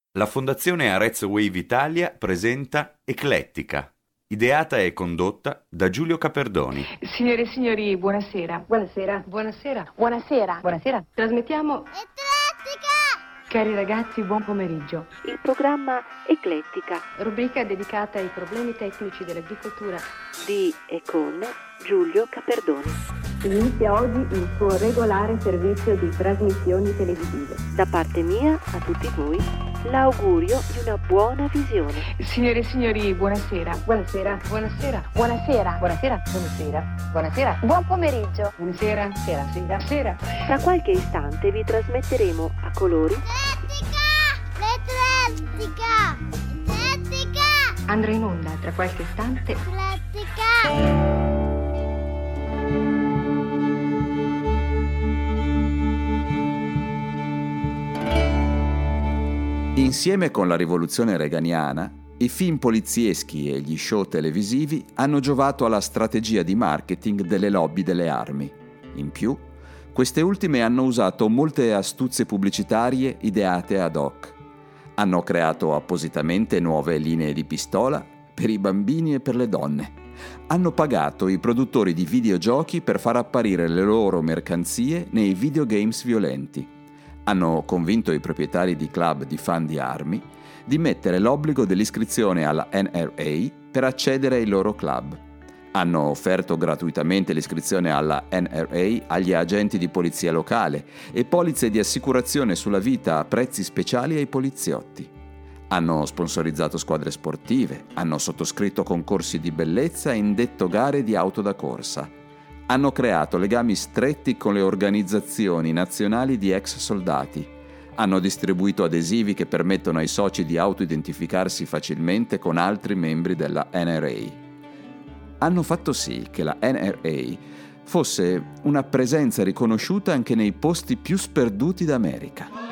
La Fondazione Arezzo Wave Italia presenta Eclettica, ideata e condotta da Giulio Caperdoni. Signore e signori, buonasera. Buonasera. Buonasera. Buonasera. Buonasera. Trasmettiamo Eclettica! Cari ragazzi, buon pomeriggio. Il programma Eclettica Rubrica dedicata ai problemi tecnici dell'agricoltura di e con Giulio Caperdoni. Inizia oggi il suo regolare servizio di trasmissioni televisive. Da parte mia a tutti voi l'augurio di una buona visione. Signore e signori, buonasera. Buonasera. Buonasera. Buonasera. Buonasera. Buonasera. Buonasera. Buon pomeriggio. Buonasera. Sera, sera. Sera. Tra qualche istante vi trasmetteremo a colori L'Eclettica! L'Eclettica! Andrà in onda tra qualche istante L'Eclettica! Insieme con la rivoluzione reaganiana, i film polizieschi e gli show televisivi hanno giovato alla strategia di marketing delle lobby delle armi. In più, queste ultime hanno usato molte astuzie pubblicitarie ideate ad hoc. Hanno creato appositamente nuove linee di pistola per i bambini e per le donne. Hanno pagato i produttori di videogiochi per far apparire le loro mercanzie nei videogames violenti. Hanno convinto i proprietari di club di fan di armi di mettere l'obbligo dell'iscrizione alla NRA per accedere ai loro club. Hanno offerto gratuitamente l'iscrizione alla NRA agli agenti di polizia locale e polizze di assicurazione sulla vita a prezzi speciali ai poliziotti. Hanno sponsorizzato squadre sportive, hanno sottoscritto concorsi di bellezza e indetto gare di auto da corsa. Hanno creato legami stretti con le organizzazioni nazionali di ex soldati. Hanno distribuito adesivi che permettono ai soci di autoidentificarsi facilmente con altri membri della NRA. Hanno fatto sì che la NRA fosse una presenza riconosciuta anche nei posti più sperduti d'America.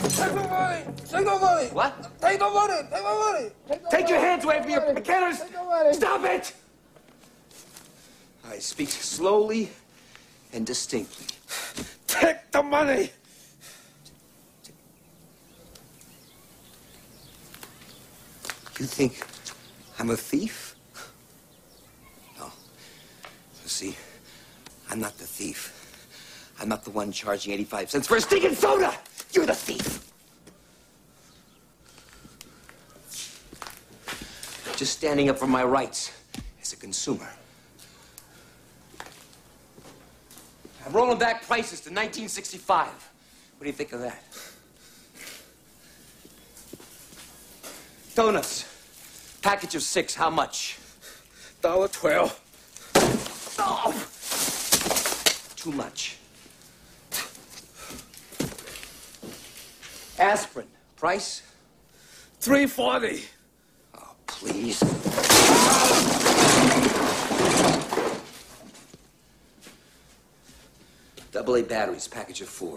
Take my money! Take my money! What? Take my money! Take my money! Take your hands away from your McKenna's! Take my money! Stop it! I speak slowly and distinctly. Take the money! You think I'm a thief? No. You see, I'm not the thief. I'm not the one charging 85 cents for a stinking soda! You're the thief! Just standing up for my rights as a consumer. I'm rolling back prices to 1965. What do you think of that? Donuts. Package of 6, how much? $1.12. Oh! Too much. Aspirin. Price? $3.40. Oh, please. AA batteries, package of 4.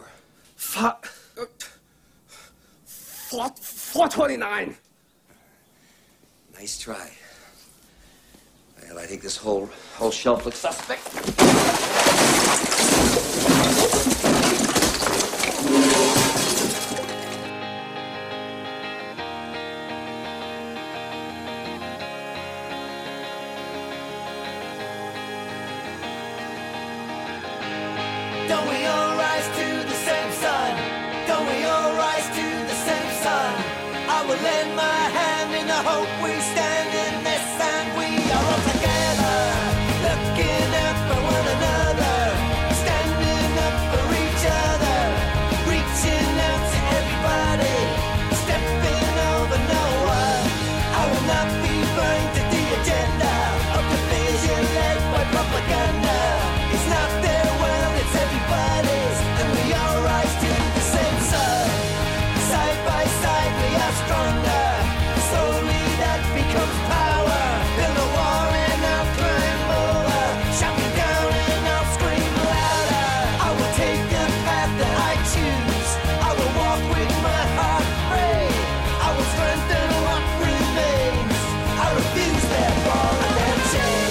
$4.29. Nice try. Well, I think this whole shelf looks suspect. Don't we all rise to the same sun? Don't we all rise to the same sun? I will lend my hand in the hope we stand in this, and we are all together, looking out for one another, standing up for each other, reaching out to everybody, stepping over no one. I will not be burned to the agenda of division led by propaganda. It's not their world, it's everybody's, and we all rise to the same sun. Side by side we are stronger, slowly that becomes power. Build a wall and I'll climb over, shout me down and I'll scream louder. I will take the path that I choose, I will walk with my heart free, I will strengthen what remains, I refuse their ball and their chain.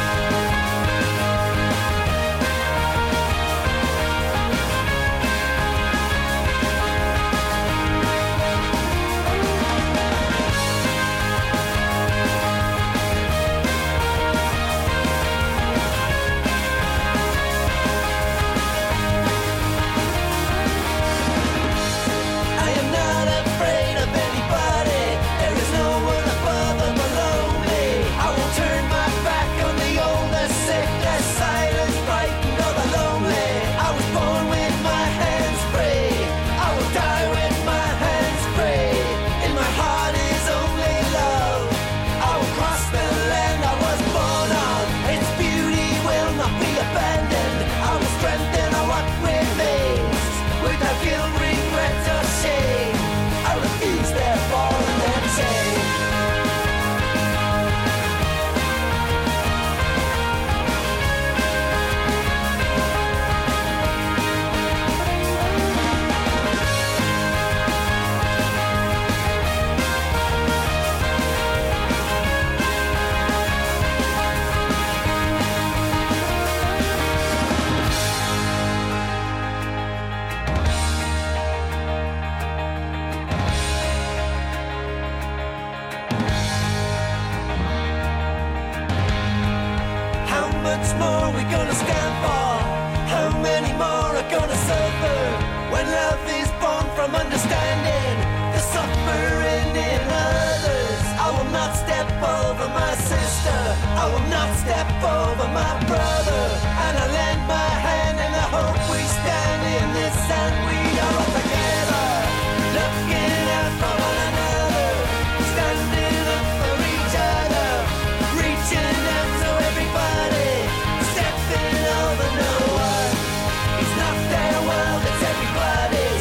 I am not afraid of anybody. There is no one above or below me. I will turn my back on the old, the sick, the silent, frightened, or the lonely. I was born with my hands free. I will die with my hands free. In my heart is only love. I will cross the land I was born on. Its beauty will not be abandoned. I will strengthen what remains. Without guilt, regret, or shame, I refuse their ball and their chain. How much more we gonna stand for? How many more are gonna suffer? When love is born from understanding the suffering in others, I will not step over my sister, I will not step over my brother, and I lend my hand in the hope we stand in this, and we are all together, looking out for one another, standing up for each other, reaching out to everybody, stepping over no one. It's not their world, it's everybody's.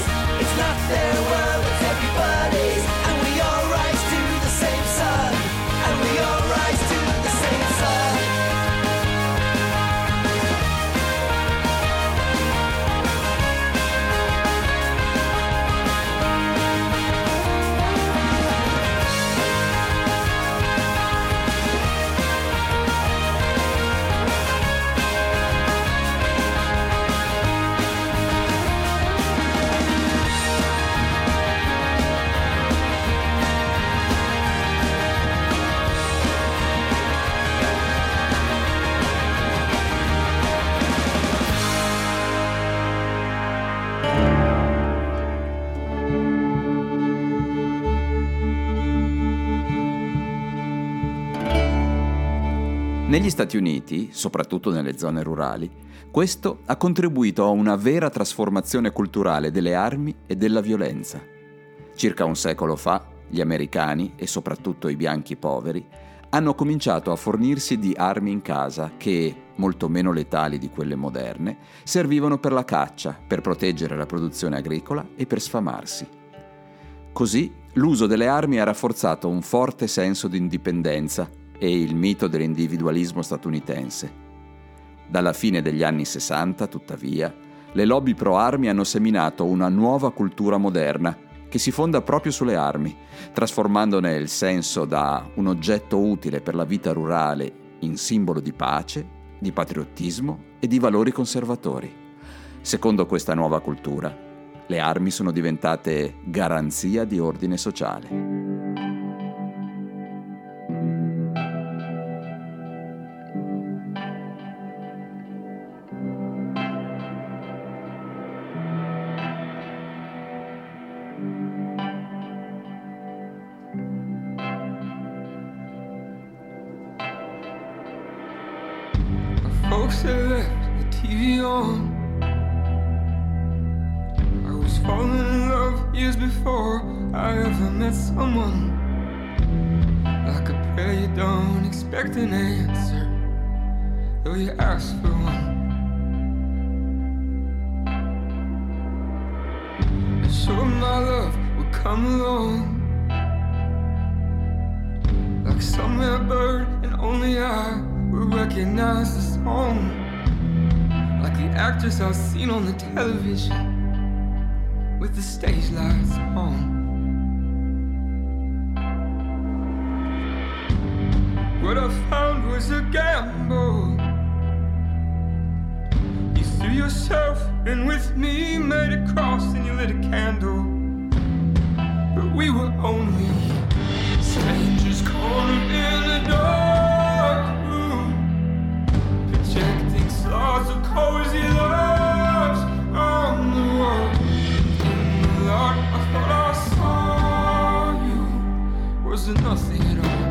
Negli Stati Uniti, soprattutto nelle zone rurali, questo ha contribuito a una vera trasformazione culturale delle armi e della violenza. Circa un secolo fa, gli americani, e soprattutto i bianchi poveri, hanno cominciato a fornirsi di armi in casa che, molto meno letali di quelle moderne, servivano per la caccia, per proteggere la produzione agricola e per sfamarsi. Così l'uso delle armi ha rafforzato un forte senso di indipendenza e il mito dell'individualismo statunitense. Dalla fine degli anni 60, tuttavia, le lobby pro armi hanno seminato una nuova cultura moderna che si fonda proprio sulle armi, trasformandone il senso da un oggetto utile per la vita rurale in simbolo di pace, di patriottismo e di valori conservatori. Secondo questa nuova cultura, le armi sono diventate garanzia di ordine sociale. Folks had left the TV on. I was falling in love years before I ever met someone. Like a prayer you don't expect an answer, though you ask for one. I showed my love would come along, like some rare bird and only I would recognize the song, like the actors I've seen on the television with the stage lights on. What I found was a gamble. You threw yourself in with me, made a cross and you lit a candle, but we were only strangers cornered in the dark room, projecting stars of cozy loves on the wall. In the light I thought I saw you, wasn't nothing at all.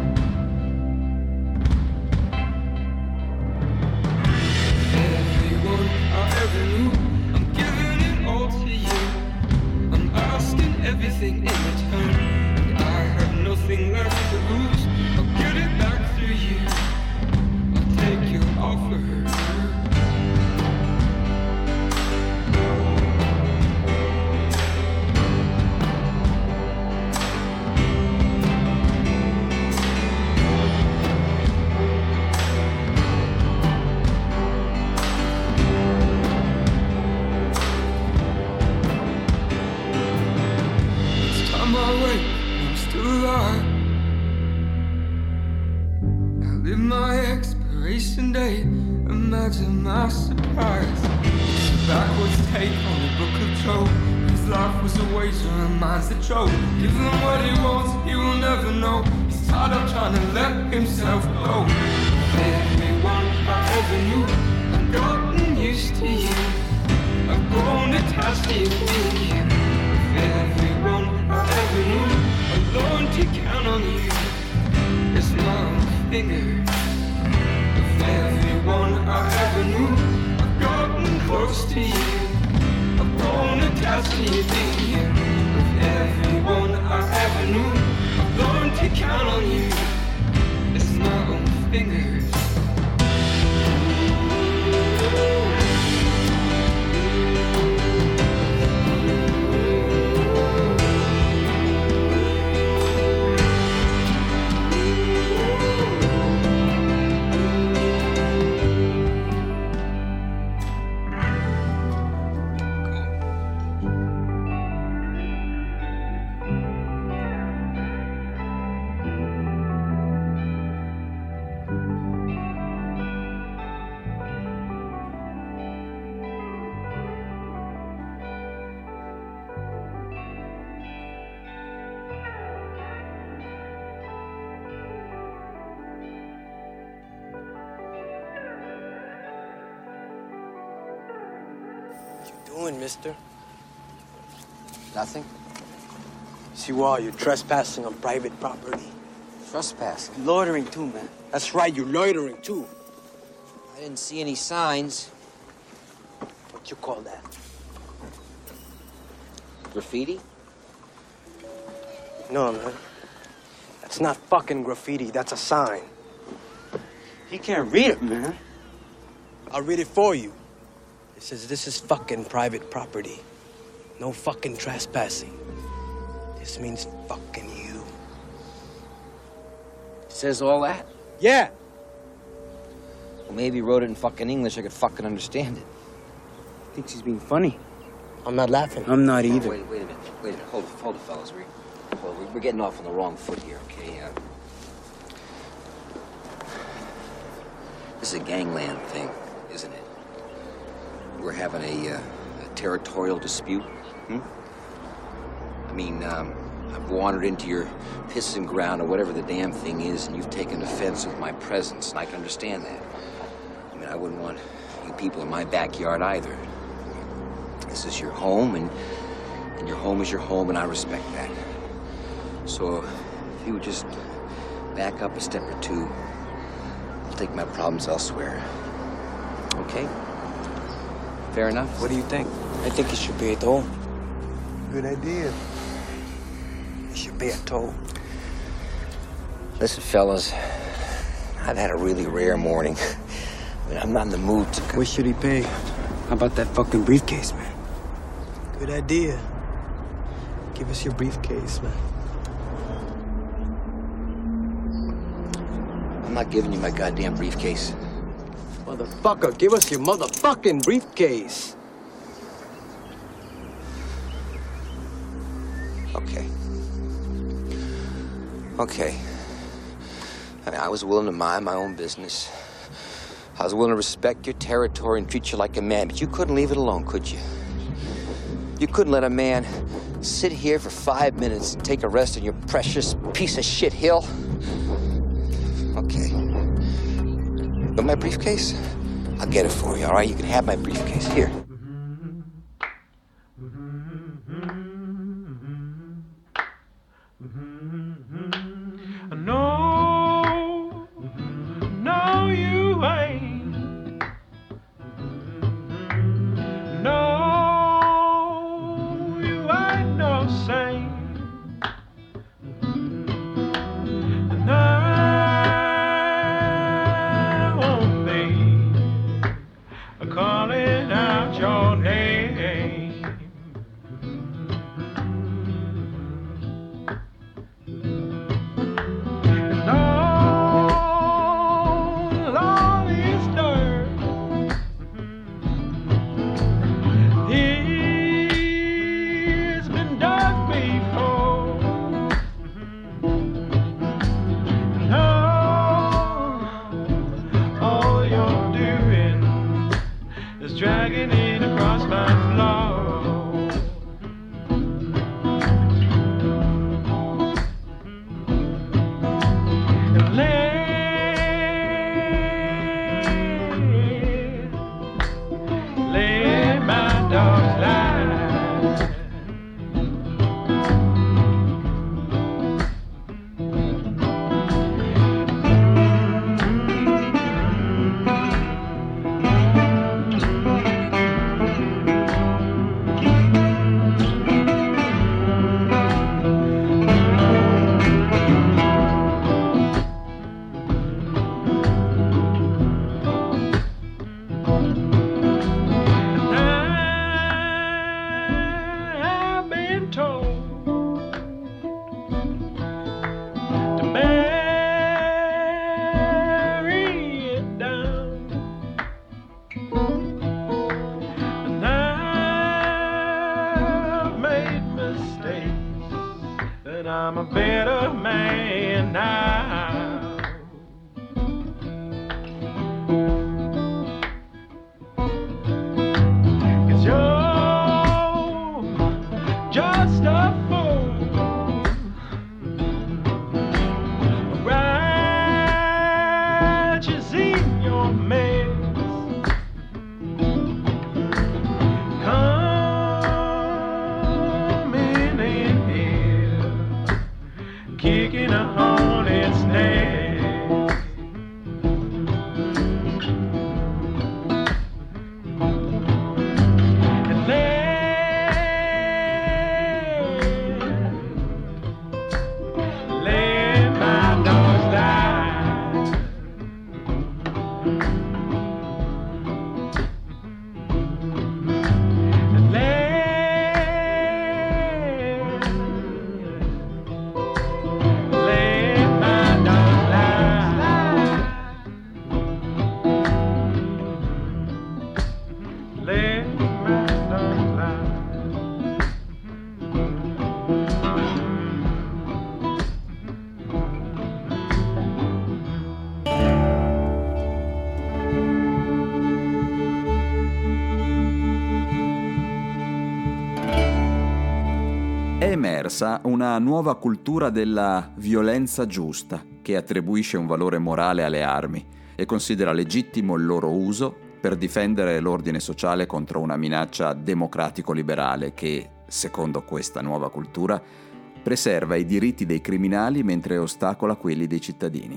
Everyone I ever knew, I'm giving it all to you. I'm asking everything in return, and I have nothing left to lose. I'll get it back through you. I'll take your offer. Imagine my surprise. It's a backwards take on the book of Job. His life was a wager and mine's a joke. Give him what he wants, he will never know. He's tired of trying to let himself go. Everyone I ever knew, I've gotten used to you. I've grown attached to you being you. Everyone I ever knew, I learned to count on you. It's my own finger. Everyone I ever knew, I've gotten close to you. I've grown attached to you being here. With everyone I ever knew, I've learned to count on you. It's my own fingers. Doing, mister? Nothing? See, why you're trespassing on private property. trespassing. Loitering too, man. That's right, you're loitering too. I didn't see any signs. What you call that? Graffiti? No, man. That's not fucking graffiti. That's a sign. He can't read it, man. I'll read it for you. It says this is fucking private property. No fucking trespassing. This means fucking you. It says all that? Yeah. Well, maybe he wrote it in fucking English. I could fucking understand it. Thinks he's being funny. I'm not laughing. I'm not either. Wait a minute. Hold it, fellas. We're getting off on the wrong foot here, okay? This is a gangland thing, isn't it? We're having a territorial dispute, I mean, I've wandered into your pissing ground or whatever the damn thing is, and you've taken offense with my presence, and I can understand that. I mean, I wouldn't want you people in my backyard either. This is your home, and your home is your home, and I respect that. So if you would just back up a step or two, I'll take my problems elsewhere. Okay? Fair enough? What do you think? I think you should pay a toll. Good idea. You should pay a toll. Listen, fellas, I've had a really rare morning. I mean, I'm not in the mood to... What should he pay? How about that fucking briefcase, man? Good idea. Give us your briefcase, man. I'm not giving you my goddamn briefcase. Motherfucker, give us your motherfucking briefcase. Okay. I mean, I was willing to mind my own business. I was willing to respect your territory and treat you like a man, but you couldn't leave it alone, could you? You couldn't let a man sit here for 5 minutes and take a rest on your precious piece of shit hill? Okay. But my briefcase? I'll get it for you, all right? You can have my briefcase. Here. No, you ain't. No, you ain't no saint. And I won't be calling out your name. And all this dirt, it's been done before. And all you're doing is dragging it across my floor. And let my dogs lie. I've been told to bury it down, and I've made mistakes, and I'm a better man now. 'Cause you're just a fool, righteous in your mess, coming in here, kicking a horn in emersa una nuova cultura della violenza giusta che attribuisce un valore morale alle armi e considera legittimo il loro uso per difendere l'ordine sociale contro una minaccia democratico-liberale che, secondo questa nuova cultura, preserva i diritti dei criminali mentre ostacola quelli dei cittadini.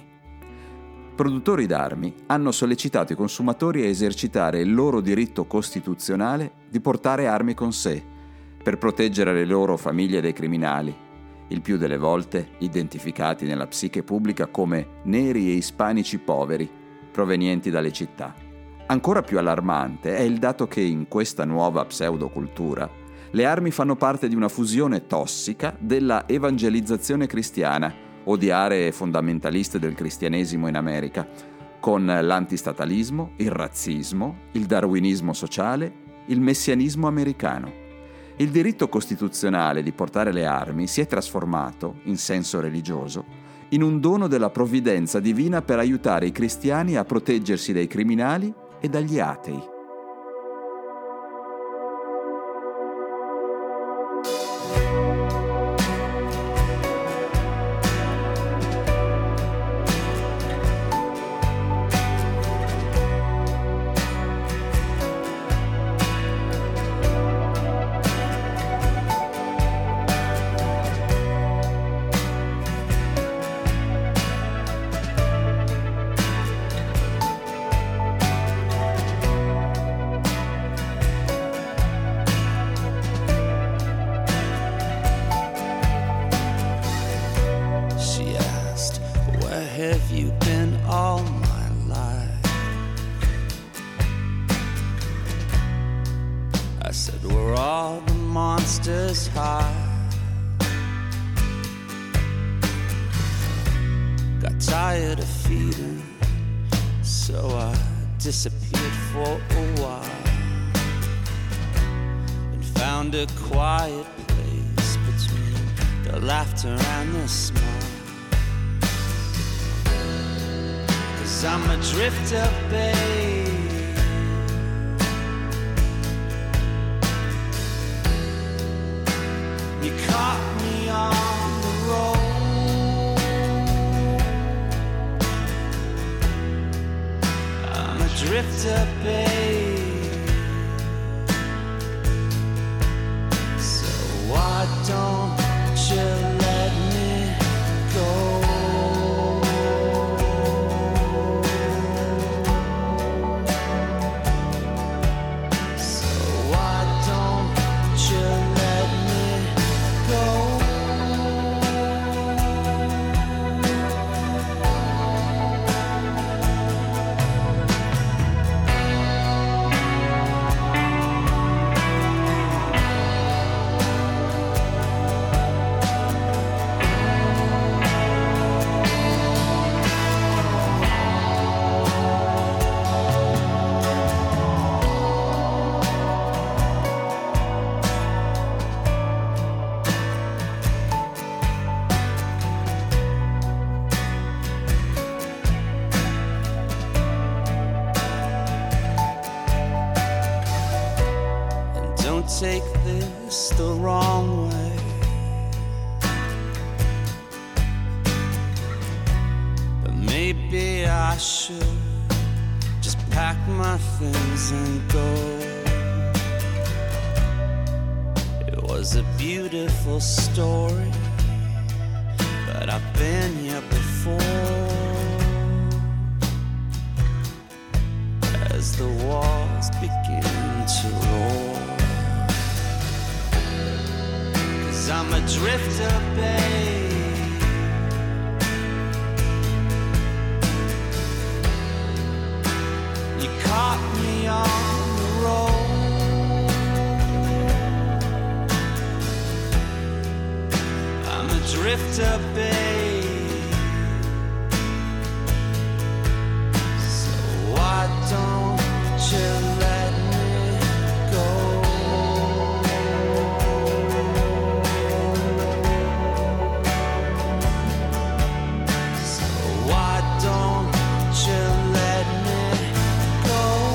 Produttori d'armi hanno sollecitato i consumatori a esercitare il loro diritto costituzionale di portare armi con sé per proteggere le loro famiglie dai criminali, il più delle volte identificati nella psiche pubblica come neri e ispanici poveri provenienti dalle città. Ancora più allarmante è il dato che in questa nuova pseudocultura le armi fanno parte di una fusione tossica della evangelizzazione cristiana o di aree fondamentaliste del cristianesimo in America, con l'antistatalismo, il razzismo, il darwinismo sociale, il messianismo americano. Il diritto costituzionale di portare le armi si è trasformato, in senso religioso, in un dono della provvidenza divina per aiutare i cristiani a proteggersi dai criminali e dagli atei. Tired of feeding, so I disappeared for a while and found a quiet place between the laughter and the smile. 'Cause I'm a drifter, babe. You caught me on the road. Drifter, babe. So why don't you let me go? So why don't you let me go? Take this the wrong way, but maybe I should just pack my things and go. It was a beautiful story, but I've been here before. form as the walls begin to roar. 'Cause I'm a drifter, babe. You caught me on the road. I'm a drifter, babe. So why don't you let me go? So why don't you let me go?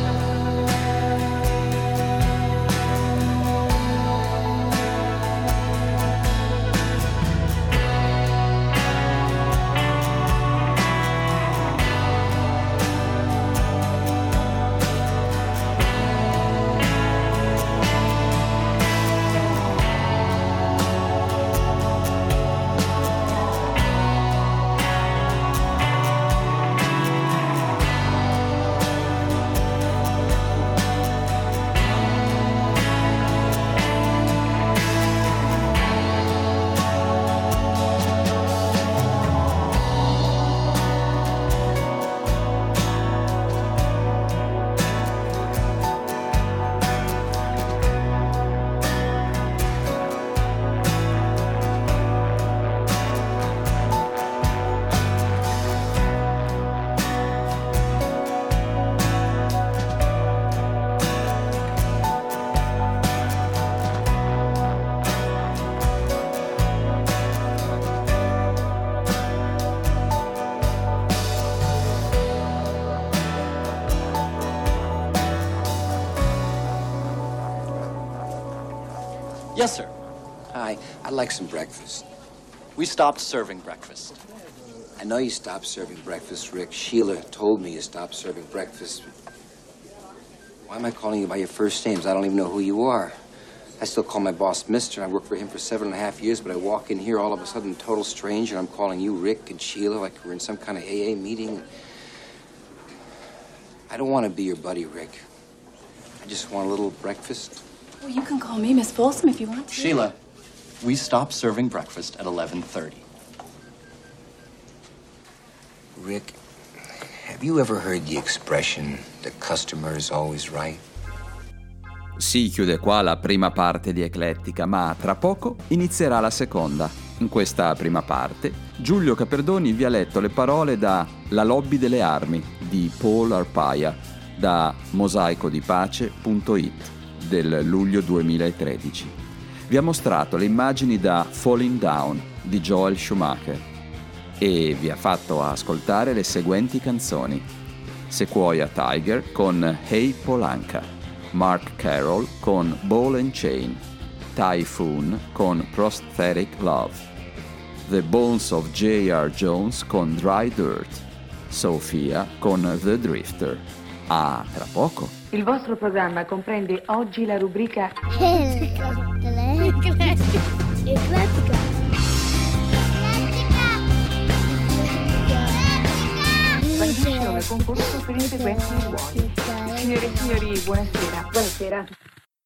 Yes, sir. Hi, I'd like some breakfast. We stopped serving breakfast. I know you stopped serving breakfast, Rick. Sheila told me you stopped serving breakfast. Why am I calling you by your first names? I don't even know who you are. I still call my boss Mister, and I worked for him for 7.5 years, but I walk in here all of a sudden, total stranger, and I'm calling you Rick and Sheila like we're in some kind of AA meeting. I don't want to be your buddy, Rick. I just want a little breakfast. Well, you can call me Miss Folsom if you want to. Sheila, we stopped serving breakfast at 11:30. Rick, have you ever heard the expression, the customer is always right? Si chiude qua la prima parte di Eclettica, ma tra poco inizierà la seconda. In questa prima parte, Giulio Caperdoni vi ha letto le parole da La lobby delle armi di Paul Arpaia, da mosaicodipace.it del luglio 2013. Vi ha mostrato le immagini da Falling Down di Joel Schumacher e vi ha fatto ascoltare le seguenti canzoni: Sequoia Tiger con Hey Polanca, Mark Carroll con Ball and Chain, Typhoon con Prosthetic Love, The Bones of J.R. Jones con Dry Dirt, Sophia con The Drifter. A tra poco. Il vostro programma comprende oggi la rubrica Eclettica. trasmissione concorso per i seguenti ruoli. Signore e signori, buonasera. Buonasera.